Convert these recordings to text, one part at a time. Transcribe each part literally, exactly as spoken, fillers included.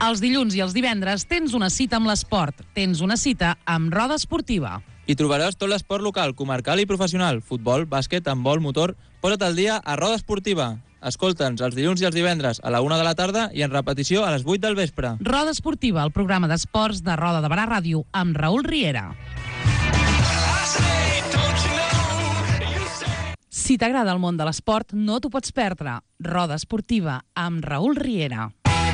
Els dilluns i els divendres tens una cita amb l'esport. Tens una cita amb Roda Esportiva. Hi trobaràs tot l'esport local, comarcal i professional. Futbol, bàsquet, handbol, motor... Posa't al dia a Roda Esportiva. Escolta'ns els dilluns i els divendres a la una de la tarda i en repetició a les vuit del vespre. Roda Esportiva, el programa d'esports de Roda de Barà Ràdio, amb Raül Riera. Si t'agrada el món de l'esport, no t'ho pots perdre. Roda Esportiva, amb Raül Riera.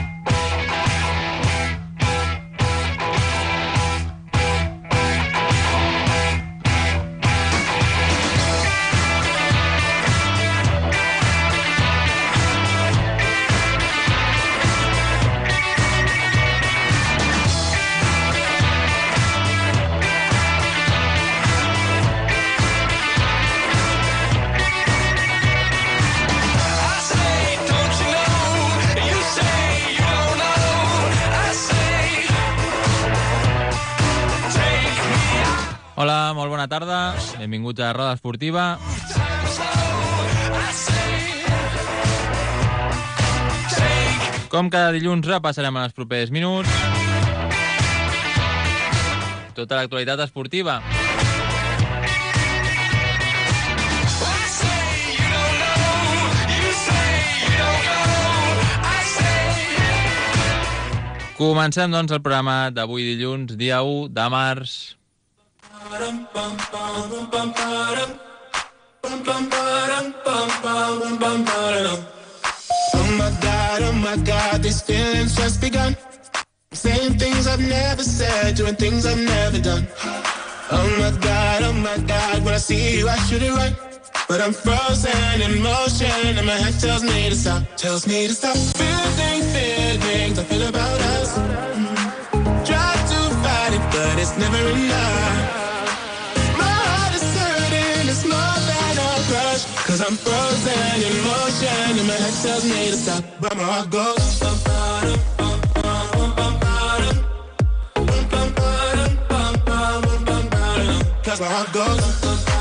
Hola, molt bona tarda. Benvinguts a Roda Esportiva. Com cada dilluns repassarem en els propers minuts tota l'actualitat esportiva. Comencem, doncs, el programa d'avui dilluns, dia u de març. Oh my God, oh my God, these feelings just begun. I'm saying things I've never said, doing things I've never done. Oh my God, oh my God, when I see you I should it right, but I'm frozen in motion and my head tells me to stop, tells me to stop. Feeling, feelings I feel about us. Try to fight it, but it's never enough. Cause I'm frozen in motion and my head tells me to stop, but my heart goes. Cause my heart goes.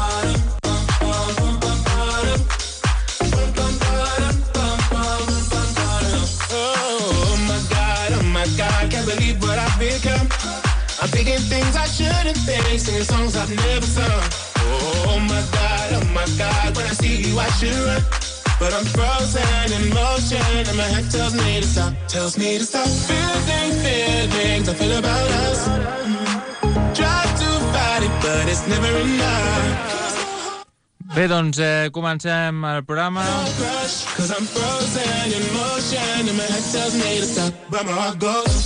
Oh my God, oh my God, can't believe what I've become. I'm thinking things I shouldn't think, singing songs I've never sung. Oh my God, oh my God, when I see you I should run, but I'm frozen in motion and my head tells me to stop, tells me to stop. Feeling, feelings I feel about us. Try to fight it, but it's never enough. Bé, doncs eh, comencem el programa. Cause I'm frozen in motion and my head tells me to stop, but my heart goes.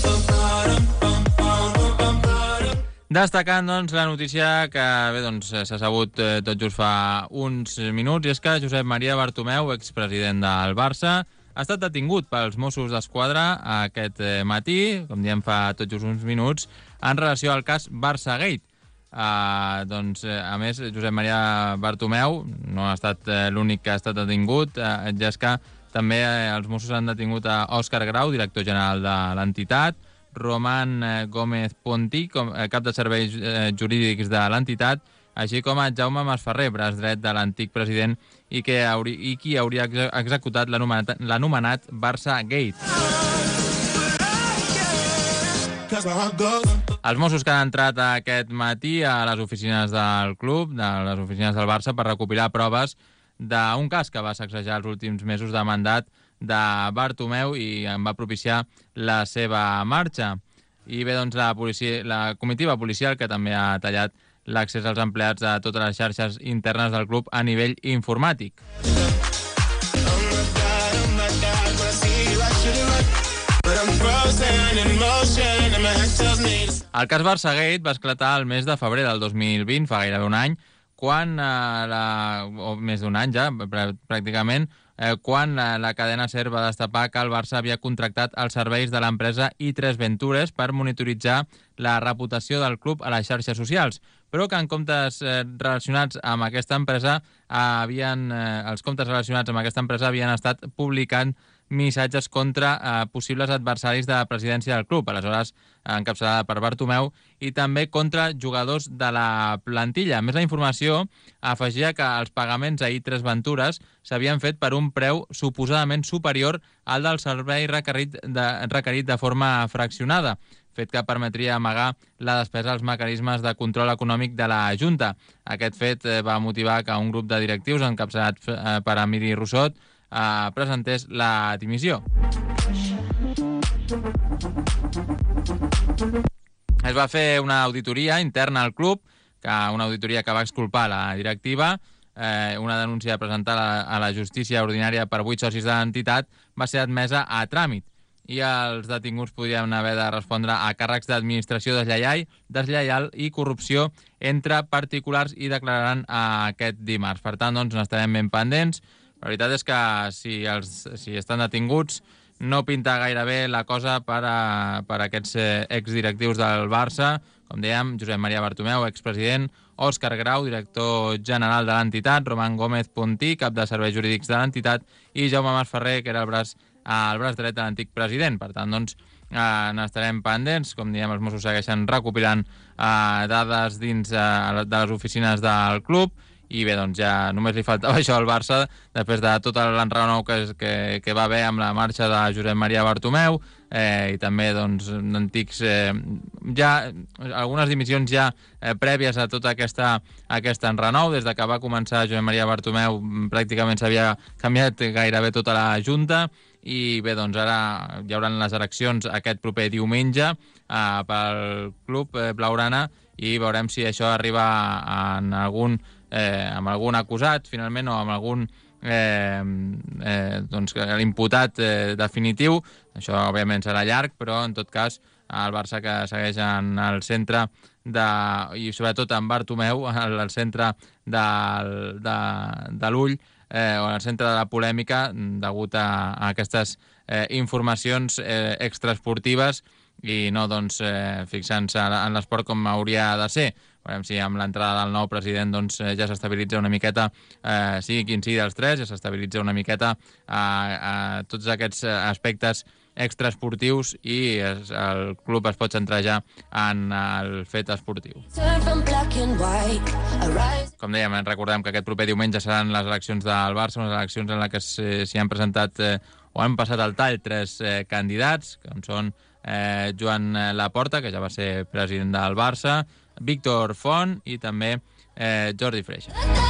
Destacant, doncs, la notícia que bé, doncs, s'ha sabut eh, tot just fa uns minuts, i és que Josep Maria Bartomeu, expresident del Barça, ha estat detingut pels Mossos d'Esquadra aquest eh, matí, com diem fa tot just uns minuts, en relació al cas Barçagate. Eh, doncs, eh, a més, Josep Maria Bartomeu no ha estat eh, l'únic que ha estat detingut, eh, ja és que també eh, els Mossos han detingut a Òscar Grau, director general de l'entitat, Roman Gómez Ponti, cap de serveis eh, jurídics de l'entitat, així com a Jaume Masferrer, braç dret de l'antic president i, que hauri, i qui hauria ex executat l'anomenat Barça Gate. Els Mossos que han entrat aquest matí a les oficines del club, de les oficines del Barça, per recopilar proves d'un cas que va sacsejar els últims mesos de mandat de Bartomeu i en va propiciar la seva marxa. I bé, doncs, la, policia, la comitiva policial que també ha tallat l'accés als empleats a totes les xarxes internes del club a nivell informàtic. El cas Barçagate va esclatar el mes de febrer del dos mil vint, fa gairebé un any, quan, eh, la, o més d'un any ja, pràcticament, eh, quan la, la cadena SER va destapar que el Barça havia contractat els serveis de l'empresa i tres Ventures per monitoritzar la reputació del club a les xarxes socials, però que en comptes eh, relacionats amb aquesta empresa havien, eh, els comptes relacionats amb aquesta empresa havien estat publicant missatges contra eh, possibles adversaris de la presidència del club, aleshores encapçalada per Bartomeu, i també contra jugadors de la plantilla. A més, la informació afegia que els pagaments a I tres Ventures s'havien fet per un preu suposadament superior al del servei requerit de, requerit de forma fraccionada, fet que permetria amagar la despesa als mecanismes de control econòmic de la Junta. Aquest fet va motivar que un grup de directius encapçalat per Emili Rossot eh, presentés la dimissió. Es va fer una auditoria interna al club, que una auditoria que va exculpar la directiva. Eh, una denúncia presentada a la justícia ordinària per vuit socis de l'entitat va ser admesa a tràmit, i els detinguts podrien haver de respondre a càrrecs d'administració deslleial, deslleial i corrupció entre particulars, i declararan aquest dimarts. Per tant, doncs, n'estarem ben pendents. La veritat és que si, els, si estan detinguts no pinta gaire bé la cosa per a, per a aquests exdirectius del Barça. Com dèiem, Josep Maria Bartomeu, expresident, Òscar Grau, director general de l'entitat, Roman Gómez Puntí, cap de serveis jurídics de l'entitat, i Jaume Masferrer, que era el braç, el braç dret de l'antic president. Per tant, doncs, eh, n'estarem pendents. Com diem, els Mossos segueixen recopilant eh, dades dins eh, de les oficines del club, i bé, doncs ja només li faltava això al Barça, després de tot l'enrenou que, que, que va haver amb la marxa de Josep Maria Bartomeu, eh, i també doncs antics eh, ja algunes dimissions ja eh, prèvies a tota aquesta, aquesta enrenou. Des de que va començar Josep Maria Bartomeu pràcticament s'havia canviat gairebé tota la Junta, i bé, doncs ara hi haurà les eleccions aquest proper diumenge eh, pel club eh, blaugrana, i veurem si això arriba en algun Eh, amb algun acusat, finalment, o amb algun eh, eh, doncs, imputat eh, definitiu. Això, òbviament, serà llarg, però, en tot cas, el Barça, que segueix en el centre de, i sobretot en Bartomeu, al centre de, de, de l'ull, eh, o al centre de la polèmica, degut a, a aquestes eh, informacions eh, extraesportives, i no doncs, eh, fixant-se en l'esport com hauria de ser. Veurem si amb l'entrada del nou president doncs, ja s'estabilitza una miqueta, eh, sigui quin sigui dels tres, ja s'estabilitza una miqueta a, a tots aquests aspectes extraesportius, i es, el club es pot centrar ja en el fet esportiu. Com dèiem, recordem que aquest proper diumenge seran les eleccions del Barça, unes eleccions en les que s'hi han presentat eh, o han passat al tall tres eh, candidats, com són eh, Joan Laporta, que ja va ser president del Barça, Víctor Font i també eh, Jordi Freixa.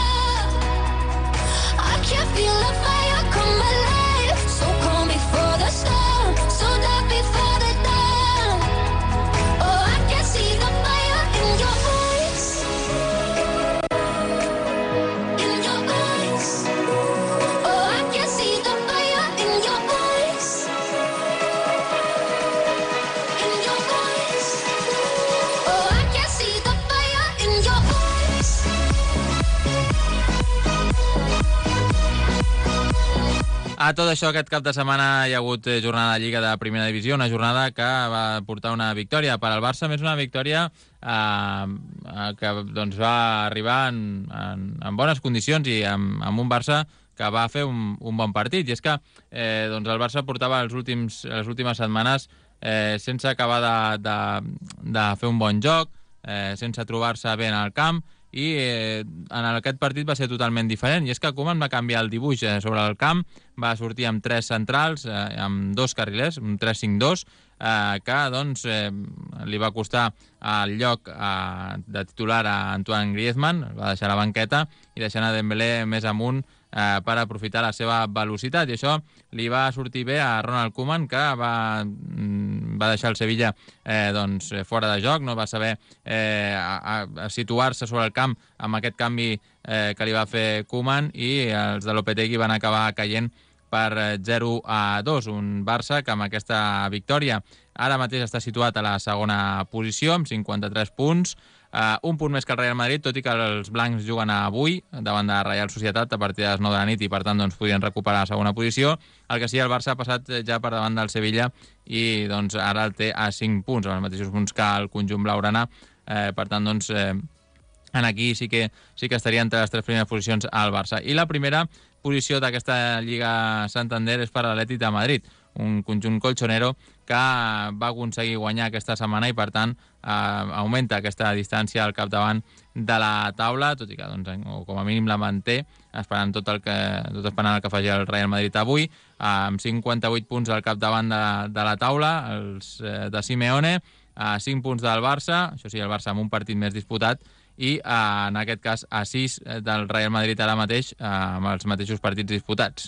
A tot això, aquest cap de setmana hi ha hagut jornada de Lliga de Primera Divisió, una jornada que va portar una victòria per al Barça, més una victòria eh, que doncs, va arribar en, en, en bones condicions, i amb, amb un Barça que va fer un, un bon partit. I és que eh, doncs el Barça portava els últims, les últimes setmanes eh, sense acabar de, de, de fer un bon joc, eh, sense trobar-se bé en el camp, i eh, en aquest partit va ser totalment diferent, i és que Koeman va canviar el dibuix eh, sobre el camp, va sortir amb tres centrals, eh, amb dos carrilers, un tres cinc dos, eh, que doncs, eh, li va costar el lloc eh, de titular a Antoine Griezmann, va deixar la banqueta, i deixant a Dembélé més amunt eh, per aprofitar la seva velocitat, i això li va sortir bé a Ronald Koeman, que va, va deixar el Sevilla eh, doncs, fora de joc, no va saber eh, a, a situar-se sobre el camp amb aquest canvi eh, que li va fer Koeman, i els de Lopetegui van acabar caient per zero a dos, un Barça que amb aquesta victòria ara mateix està situat a la segona posició amb cinquanta-tres punts, uh, un punt més que el Real Madrid, tot i que els blancs juguen avui davant de la Reial Societat a partir de les nou de la nit, i per tant doncs, podrien recuperar la segona posició. El que sí, el Barça ha passat ja per davant del Sevilla, i doncs, ara el té a cinc punts, amb els mateixos punts que el conjunt blaugrana. Eh, per tant, doncs, eh, en aquí sí que, sí que estaria entre les tres primeres posicions al Barça. I la primera posició d'aquesta Lliga Santander és per l'Atlètic de Madrid, un conjunt colchonero que va aconseguir guanyar aquesta setmana i, per tant, eh, augmenta aquesta distància al capdavant de la taula, tot i que, doncs, o com a mínim la manté, esperant tot el que, tot esperant el que faci el Real Madrid avui, eh, amb cinquanta-vuit punts al capdavant de, de la taula, els eh, de Simeone, a cinc punts del Barça, això sí, el Barça amb un partit més disputat, i eh, en aquest cas a sis del Real Madrid ara mateix, eh, amb els mateixos partits disputats.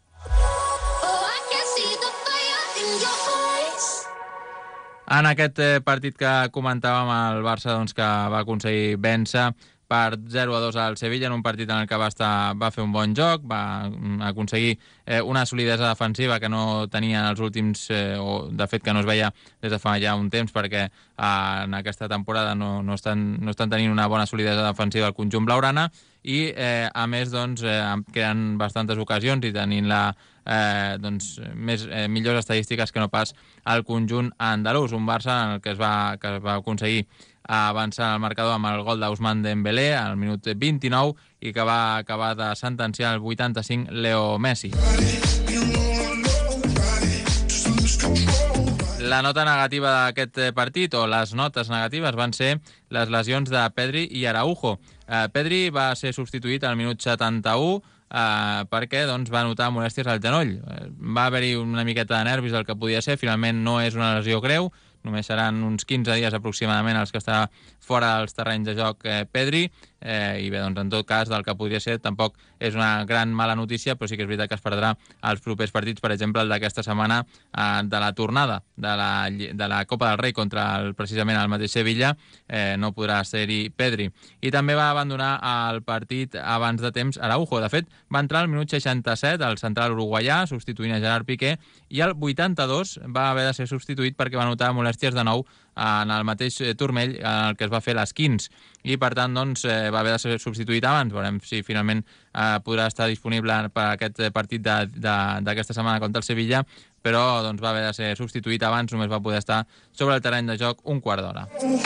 En aquest partit que comentàvem, el Barça doncs, que va aconseguir vèncer per zero a dos al Sevilla en un partit en el que va, estar, va fer un bon joc, va aconseguir eh, una solidesa defensiva que no tenia en els últims, eh, o de fet que no es veia des de fa ja un temps, perquè eh, en aquesta temporada no, no, estan, no estan tenint una bona solidesa defensiva al conjunt blaugrana, i eh, a més doncs, eh, queden bastantes ocasions i tenint la Eh, doncs, més, eh, millors estadístiques que no pas al conjunt andalús, un Barça en el que es va, que es va aconseguir avançar al marcador amb el gol d'Ousmane Dembélé al minut vint-i-nou i que va acabar de sentenciar al vuitanta-cinc Leo Messi. La nota negativa d'aquest partit, o les notes negatives, van ser les lesions de Pedri i Araujo. Eh, Pedri va ser substituït al minut setanta-u Uh, perquè doncs, va notar molèsties al genoll. Uh, va haver-hi una miqueta de nervis del que podia ser, finalment no és una lesió greu, només seran uns quinze dies aproximadament els que estarà fora dels terrenys de joc eh, Pedri, eh, i bé, doncs en tot cas del que podria ser tampoc és una gran mala notícia, però sí que és veritat que es perdrà els propers partits, per exemple el d'aquesta setmana eh, de la tornada de la, de la Copa del Rei contra el, precisament el mateix Sevilla, eh, no podrà ser-hi Pedri. I també va abandonar el partit abans de temps Araujo. De fet, va entrar al minut seixanta-set al central uruguaià, substituint a Gerard Piqué, i al vuitanta-dos va haver de ser substituït perquè va notar molèsties de nou en el mateix turmell en el que es va fer l'Skins, i per tant doncs, eh, va haver de ser substituït abans. Veurem si finalment eh, podrà estar disponible per aquest partit d'aquesta setmana contra el Sevilla, però doncs, va haver de ser substituït abans, només va poder estar sobre el terreny de joc un quart d'hora.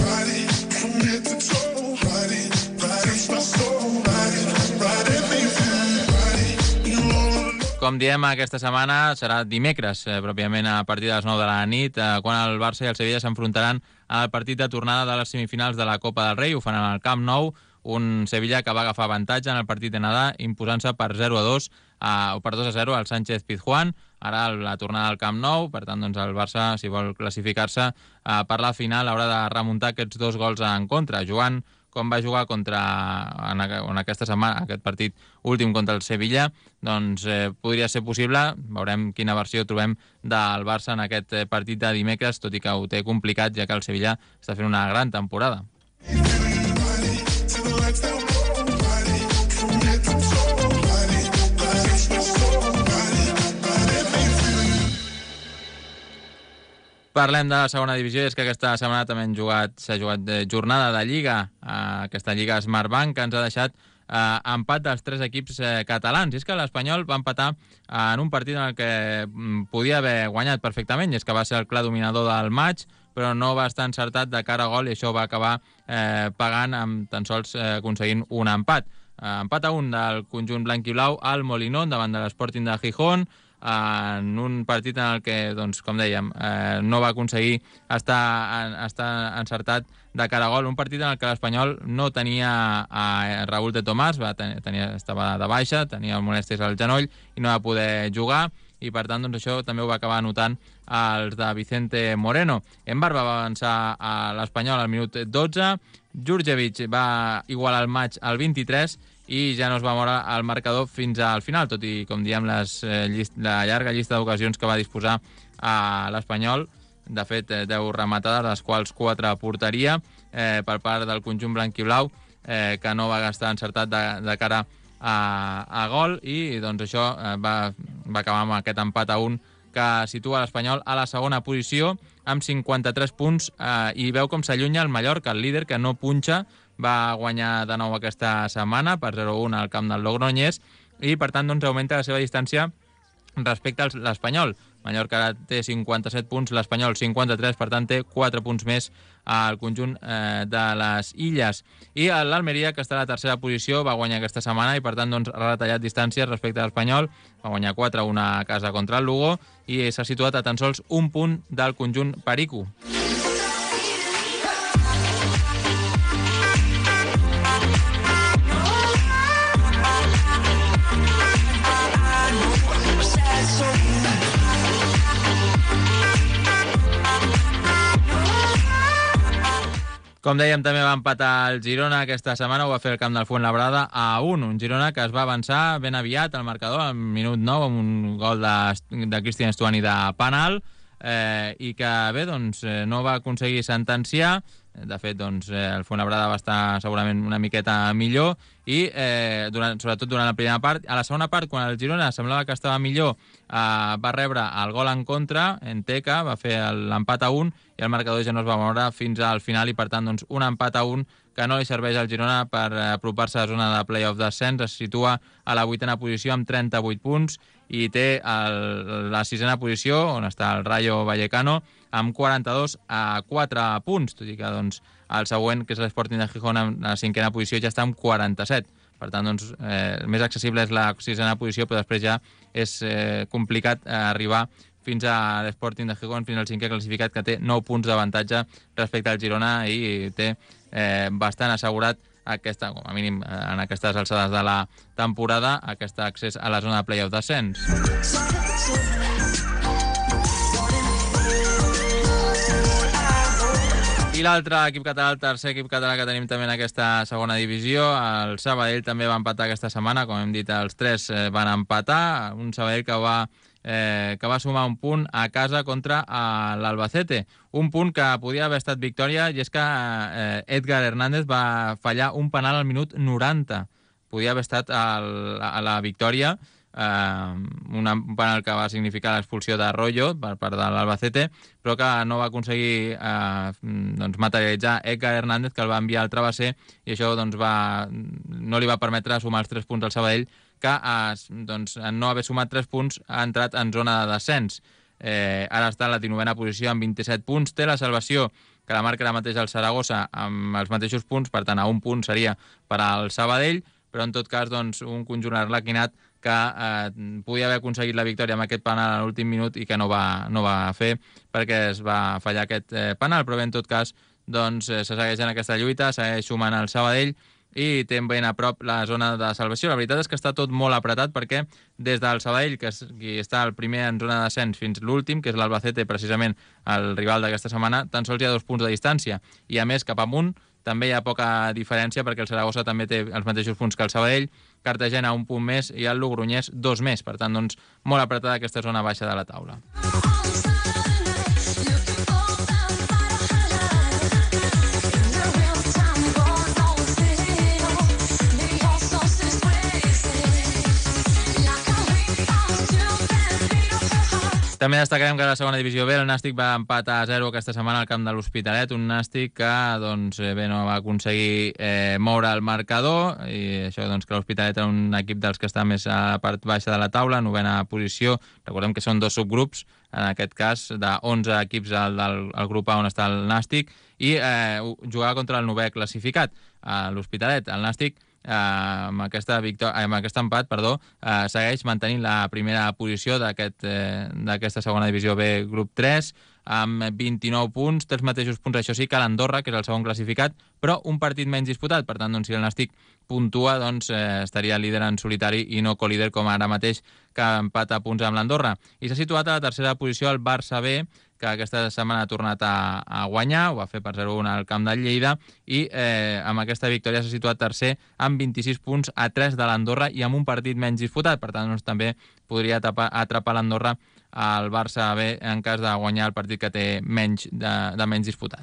Com diem, aquesta setmana serà dimecres, eh, pròpiament a partir de les nou de la nit, eh, quan el Barça i el Sevilla s'enfrontaran al partit de tornada de les semifinals de la Copa del Rei. Ho fan al Camp Nou, un Sevilla que va agafar avantatge en el partit d'anada, imposant-se per zero a dos eh, o per dos a zero al Sánchez Pizjuán. Ara la tornada al Camp Nou, per tant doncs, el Barça, si vol classificar-se eh, per la final, haurà de remuntar aquests dos gols en contra, jugant com va jugar contra, en, en aquesta setmana, aquest partit últim contra el Sevilla, doncs eh, podria ser possible. Veurem quina versió trobem del Barça en aquest partit de dimecres, tot i que ho té complicat, ja que el Sevilla està fent una gran temporada. Parlem de la segona divisió, és que aquesta setmana també han jugat, s'ha jugat jornada de Lliga, eh, aquesta Lliga Smartbank, que ens ha deixat eh, empat dels tres equips eh, catalans. I és que l'Espanyol va empatar eh, en un partit en el que mm, podia haver guanyat perfectament, i és que va ser el clar dominador del maig, però no va estar encertat de cara a gol, i això va acabar eh, pagant amb tan sols eh, aconseguint un empat. Eh, empat a un del conjunt blanc i blau al Molinón, davant de l'Sporting de Gijón, en un partit en el que, doncs, com dèiem, eh, no va aconseguir estar, estar encertat de cara a gol. Un partit en el que l'Espanyol no tenia a Raúl de Tomàs, va tenir, tenia, estava de baixa, tenia molèsties al genoll i no va poder jugar, i per tant doncs, això també ho va acabar notant els de Vicente Moreno. Embar va avançar a l'Espanyol al minut dotze, Djurdjevic va igualar el maig al vint-i-tres, i ja no es va moure el marcador fins al final, tot i, com diem, les, eh, llist, la llarga llista d'ocasions que va disposar a l'Espanyol. De fet, deu rematades, les quals quatre a porteria eh, per part del conjunt blanquiblau, eh, que no va gastar encertat de, de cara a, a gol, i doncs això eh, va, va acabar amb aquest empat a un que situa l'Espanyol a la segona posició amb cinquanta-tres punts, eh, i veu com s'allunya el Mallorca, el líder que no punxa. Va guanyar de nou aquesta setmana per zero a un al camp del Logroñés, i per tant doncs, augmenta la seva distància respecte a l'Espanyol. Mallorca ara té cinquanta-set punts, l'Espanyol cinquanta-tres, per tant té quatre punts més al conjunt eh, de les Illes. I l'Almeria, que està a la tercera posició, va guanyar aquesta setmana i per tant doncs, ha retallat distàncies respecte a l'Espanyol, va guanyar quatre a una a casa contra el Lugo i s'ha situat a tan sols un punt del conjunt perico. Com dèiem, també va empatar el Girona aquesta setmana, ho va fer el camp del Fuenlabrada a un. Un Girona que es va avançar ben aviat al marcador, al minut nou, amb un gol de, de Cristian Stuani de penal, eh, i que, bé, doncs, no va aconseguir sentenciar. De fet, doncs, el Fuenlabrada va estar segurament una miqueta millor i, eh, durant, sobretot durant la primera part. A la segona part, quan el Girona semblava que estava millor, eh, va rebre el gol en contra, en Teca, va fer l'empat a un i el marcador ja no es va moure fins al final i, per tant, doncs, un empat a un que no li serveix al Girona per apropar-se a la zona de play-off descens. Es situa a la vuitena posició amb trenta-vuit punts i té el, la sisena posició, on està el Rayo Vallecano, amb quaranta-dos a quatre punts, tot i que doncs, el següent, que és l'Sporting de Gijón, en la cinquena posició, ja està amb quaranta-set. Per tant, doncs, eh, el més accessible és la sisena posició, però després ja és eh, complicat eh, arribar fins a l'Sporting de Gijón, fins al cinquè classificat, que té nou punts d'avantatge respecte al Girona i té eh, bastant assegurat aquesta, com a mínim en aquestes alçades de la temporada, aquest accés a la zona de play-off descens. I l'altre equip català, el tercer equip català que tenim també en aquesta segona divisió, el Sabadell també va empatar aquesta setmana, com hem dit, els tres eh, van empatar, un Sabadell que va, eh, que va sumar un punt a casa contra eh, l'Albacete, un punt que podia haver estat victòria, i és que eh, Edgar Hernández va fallar un penal al minut noranta, podia haver estat el, a la victòria, Uh, un penal que va significar l'expulsió de Arroyo per part de l'Albacete, però que no va aconseguir uh, doncs, materialitzar Edgar Hernández, que el va enviar al travesser, i això doncs, va, no li va permetre sumar els tres punts al Sabadell, que uh, doncs, en no haver sumat tres punts ha entrat en zona de descens. Eh, ara està a la dinovena posició amb vint-i-set punts, té la salvació que la marca ara mateix el Saragossa amb els mateixos punts, per tant a un punt seria per al Sabadell, però en tot cas doncs, un conjunt arlequinat que eh, podia haver aconseguit la victòria amb aquest penal a l'últim minut i que no va, no va fer perquè es va fallar aquest eh, penal, però bé, en tot cas doncs, eh, se segueix en aquesta lluita, segueix sumant el Sabadell i té ben a prop la zona de salvació. La veritat és que està tot molt apretat perquè des del Sabadell, que és qui està el primer en zona de descens, fins l'últim, que és l'Albacete, precisament el rival d'aquesta setmana, tan sols hi ha dos punts de distància. I a més, cap amunt, també hi ha poca diferència perquè el Saragossa també té els mateixos punts que el Sabadell, Cartagena un punt més i el Logroñés dos més. Per tant, doncs, molt apretada aquesta zona baixa de la taula. També destacarem que a la segona divisió B el Nàstic va empatar a zero aquesta setmana al camp de l'Hospitalet, un Nàstic que doncs, bé, no va aconseguir eh, moure el marcador, i això doncs, que l'Hospitalet era un equip dels que està més a la part baixa de la taula, novena posició. Recordem que són dos subgrups, en aquest cas de onze equips al, al, al grup A on està el Nàstic, i eh, jugava contra el novè classificat, a l'Hospitalet. El Nàstic Eh, amb, aquesta victòria, amb aquest empat perdó, eh, segueix mantenint la primera posició d'aquest, eh, d'aquesta segona divisió B grup tres amb vint-i-nou punts, té els mateixos punts, això sí, que l'Andorra, que és el segon classificat, però un partit menys disputat. Per tant, doncs, si el Nàstic puntua, doncs, eh, estaria líder en solitari i no colíder com ara mateix, que empata punts amb l'Andorra. I s'ha situat a la tercera posició el Barça B, que aquesta setmana ha tornat a, a guanyar, ho va fer per zero a un al camp del Lleida, i eh, amb aquesta victòria s'ha situat tercer amb vint-i-sis punts a tres de l'Andorra i amb un partit menys disputat. Per tant, doncs, també podria atrapar, atrapar l'Andorra al Barça B en cas de guanyar el partit que té menys de, de menys disputat.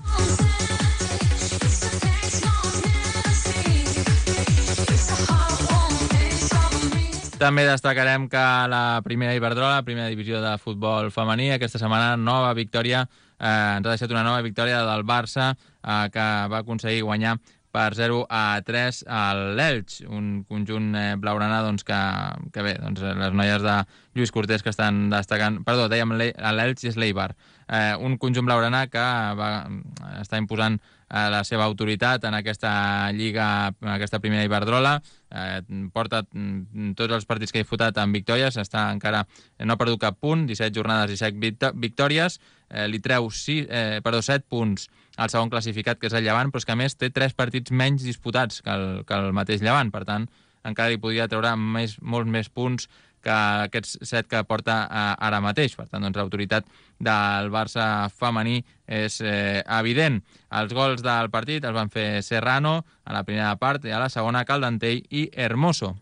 També destacarem que la primera Iberdrola, la primera divisió de futbol femení, aquesta setmana nova victòria, eh, ens ha deixat una nova victòria del Barça, eh, que va aconseguir guanyar per zero a tres a l'Elx, un conjunt eh, blaugrana doncs, que, que bé, doncs, les noies de Lluís Cortés que estan destacant... Perdó, dèiem l'Elx i és l'Eibar. Eh, un conjunt blaugrana que va estar imposant eh, la seva autoritat en aquesta lliga, en aquesta primera Iberdrola. Eh, porta tots els partits que ha disputat amb victòries, està encara, no ha perdut cap punt, disset jornades i set victòries, eh, li treu sis, eh, perdó, set punts al segon classificat, que és el Llevant, però és que a més té tres partits menys disputats que el, que el mateix Llevant, per tant, encara li podria treure més, molts més punts que aquests set que porta eh, ara mateix. Per tant, doncs, l'autoritat del Barça femení és eh, evident. Els gols del partit els van fer Serrano a la primera part i a la segona Caldentell i Hermoso.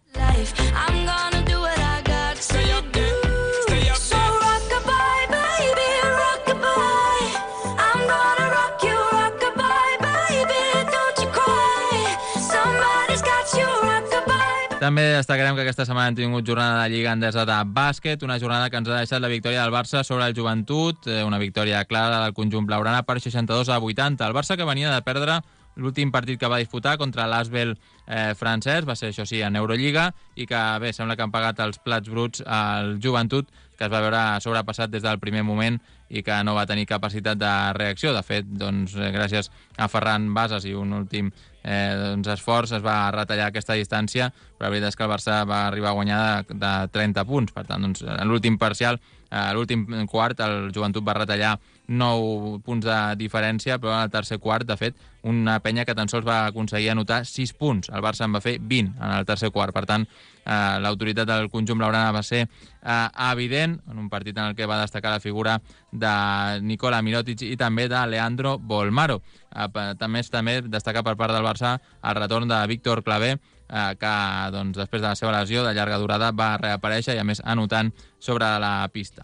També destacarem que aquesta setmana hem tingut jornada de Lliga Endesa de bàsquet, una jornada que ens ha deixat la victòria del Barça sobre el Joventut, una victòria clara del conjunt blaugrana per seixanta-dos a vuitanta. El Barça que venia de perdre l'últim partit que va disputar contra l'Asvel eh, francès, va ser això sí en Eurolliga, i que bé, sembla que han pagat els plats bruts al Joventut, que es va veure sobrepassat des del primer moment i que no va tenir capacitat de reacció. De fet, doncs, gràcies a Ferran Bases i un últim eh, doncs, esforç es va retallar aquesta distància, però la veritat és que el Barça va arribar a guanyar de, de trenta punts. Per tant, doncs, en l'últim parcial, a eh, l'últim quart, el Joventut va retallar nou punts de diferència, però en el tercer quart, de fet, una penya que tan sols va aconseguir anotar sis punts. El Barça en va fer vint en el tercer quart. Per tant, eh, l'autoritat del conjunt blaugrana va ser eh, evident en un partit en el que va destacar la figura de Nikola Mirotic i també de Leandro Bolmaro. Eh, també és també destacar per part del Barça el retorn de Víctor Clavé, eh, que doncs, després de la seva lesió de llarga durada va reaparèixer i a més anotant sobre la pista.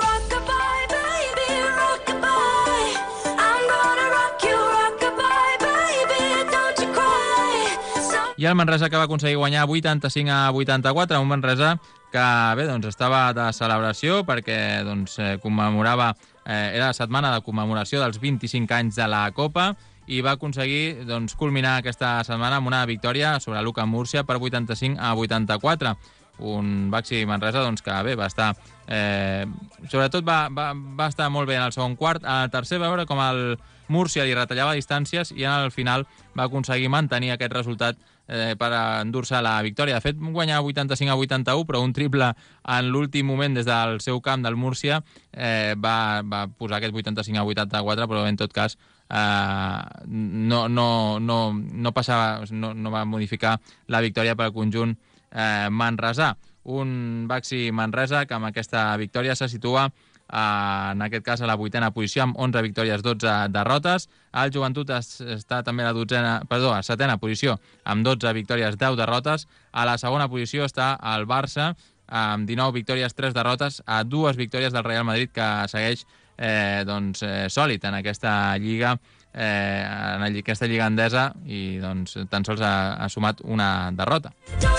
I el Manresa que va aconseguir guanyar vuitanta-cinc a vuitanta-quatre, un Manresa que bé, doncs, estava de celebració perquè doncs, commemorava, eh, era la setmana de commemoració dels vint-i-cinc anys de la Copa i va aconseguir doncs, culminar aquesta setmana amb una victòria sobre l'U C A Múrcia per vuitanta-cinc a vuitanta-quatre. Un Baxi Manresa doncs, que bé, va estar... Eh, sobretot va, va, va estar molt bé en el segon quart. Al tercer va veure com el Múrcia li retallava distàncies i al final va aconseguir mantenir aquest resultat eh, per endur-se la victòria. De fet, guanyar vuitanta-cinc a vuitanta-u, però un triple en l'últim moment des del seu camp del Múrcia eh, va, va posar aquest vuitanta-cinc a vuitanta-quatre, però en tot cas eh, no, no, no, no, passava, no, no va modificar la victòria per al conjunt eh, manresà. Un Baxi Manresa que amb aquesta victòria se situa en aquest cas a la vuitena posició amb onze victòries, dotze derrotes. El Joventut està també a la dotzena, perdó, a setena posició amb dotze victòries, deu derrotes. A la segona posició està el Barça amb dinou victòries, tres derrotes, a dues victòries del Real Madrid, que segueix eh, doncs, eh, sòlid en aquesta lliga eh, en aquesta lliga endesa i doncs, tan sols ha, ha sumat una derrota.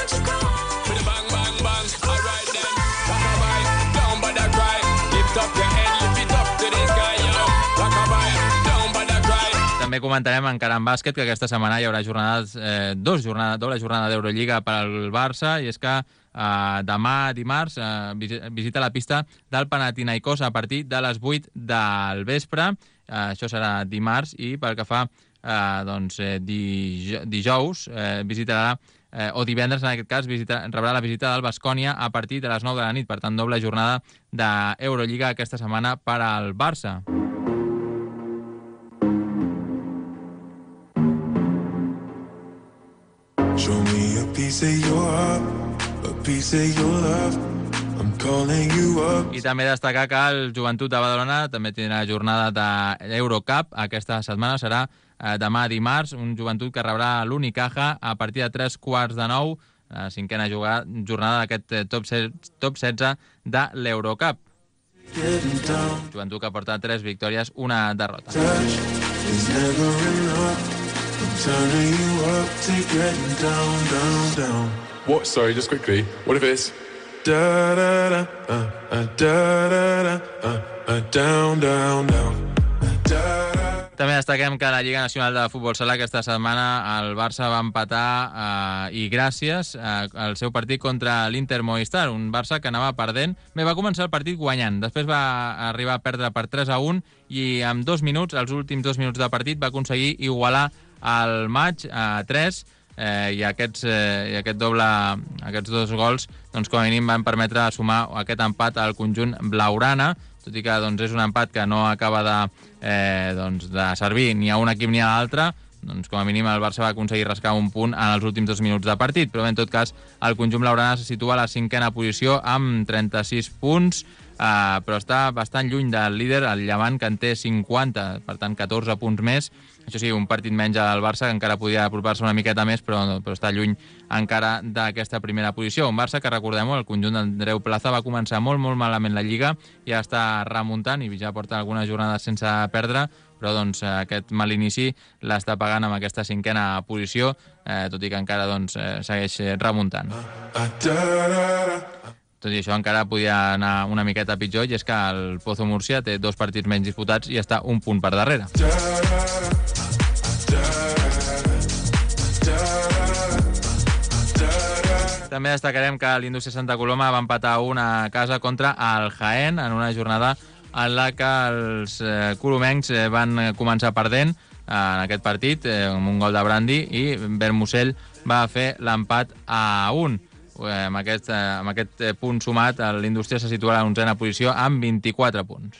També comentarem encara en bàsquet que aquesta setmana hi haurà jornades, eh, dos jornades, doble jornada d'Eurolliga per al Barça, i és que eh, demà dimarts eh, visita la pista del Panathinaikos a partir de les vuit del vespre. Eh, això serà dimarts, i pel que fa eh, doncs, eh, dij dijous eh, visitarà eh, o divendres en aquest cas visita, rebrà la visita del Baskonia a partir de les nou de la nit. Per tant, doble jornada d'Eurolliga aquesta setmana per al Barça. Show me a piece of your heart, a piece of your love. I'm calling you up. I també destacar que el Joventut de Badalona també tindrà jornada d'Eurocup. Aquesta setmana serà eh, demà dimarts, un Joventut que rebrà l'Unicaja a partir de tres quarts de nou, la cinquena jornada d'aquest top, top setze de l'Eurocup. Joventut que porta tres victòries, una derrota. I'm turning you up to getting down, down, down. What? Sorry, just quickly. What if it's da da da uh, uh, da da da uh, uh, down, down, down uh, da da. També destaquem que a la Lliga Nacional de Futbol Sala aquesta setmana el Barça va empatar eh, i gràcies eh, al seu partit contra l'Inter Movistar, un Barça que anava perdent. Bé, va començar el partit guanyant, després va arribar a perdre per tres a un i en dos minuts, els últims dos minuts de partit, va aconseguir igualar el maig a tres eh, i, aquests, eh, i aquest doble, aquests dos gols doncs, com a mínim van permetre sumar aquest empat al conjunt blaugrana, tot i que doncs, és un empat que no acaba de, eh, doncs, de servir ni a un equip ni a l'altre, doncs, com a mínim el Barça va aconseguir rascar un punt en els últims dos minuts de partit, però bé, en tot cas el conjunt blaugrana se situa a la cinquena posició amb trenta-sis punts, eh, però està bastant lluny del líder, el Llevant, que en té cinquanta, per tant catorze punts més. Això sí, un partit menys al Barça, que encara podia apropar-se una miqueta més, però, però està lluny encara d'aquesta primera posició. Un Barça que, recordem-ho, el conjunt d'Andreu Plaza va començar molt, molt malament la Lliga, ja està remuntant i ja porta algunes jornades sense perdre, però doncs, aquest mal inici l'està pagant amb aquesta cinquena posició, eh, tot i que encara doncs, segueix remuntant. Tot i això encara podia anar una miqueta pitjor, i és que el Pozo Múrcia té dos partits menys disputats i està un punt per darrere. També destacarem que l'Indústria Santa Coloma va empatar una a casa contra el Jaén en una jornada en la que els eh, colomencs eh, van començar perdent eh, en aquest partit eh, amb un gol de Brandi, i Bermusell va fer l'empat a un. Eh, amb, aquest, eh, amb aquest punt sumat, l'Indústria se situa a l'onzena posició amb vint-i-quatre punts.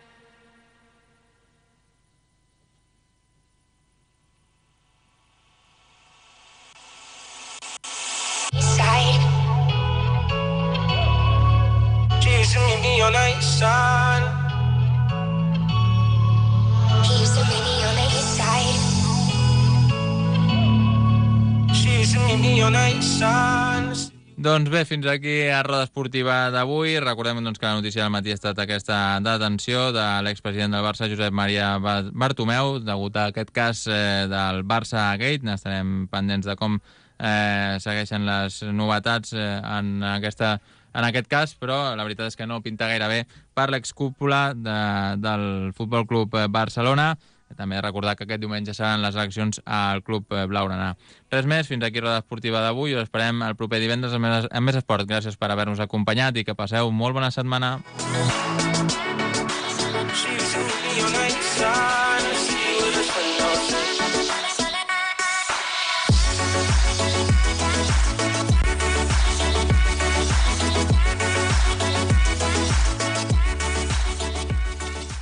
Doncs bé, fins aquí a Roda Esportiva d'avui. Recordem doncs, que la notícia del matí ha estat aquesta detenció de l'expresident del Barça, Josep Maria Bartomeu, degut a aquest cas eh, del Barça Gate. N'estarem pendents de com eh, segueixen les novetats eh, en, aquesta, en aquest cas, però la veritat és que no pinta gaire bé per l'excúpula de, del Futbol Club Barcelona. També recordar que aquest diumenge seran les eleccions al Club Blaugrana. Res més, fins aquí Roda Esportiva d'avui. Us esperem el proper divendres amb més, amb més esport. Gràcies per haver-nos acompanyat i que passeu molt bona setmana.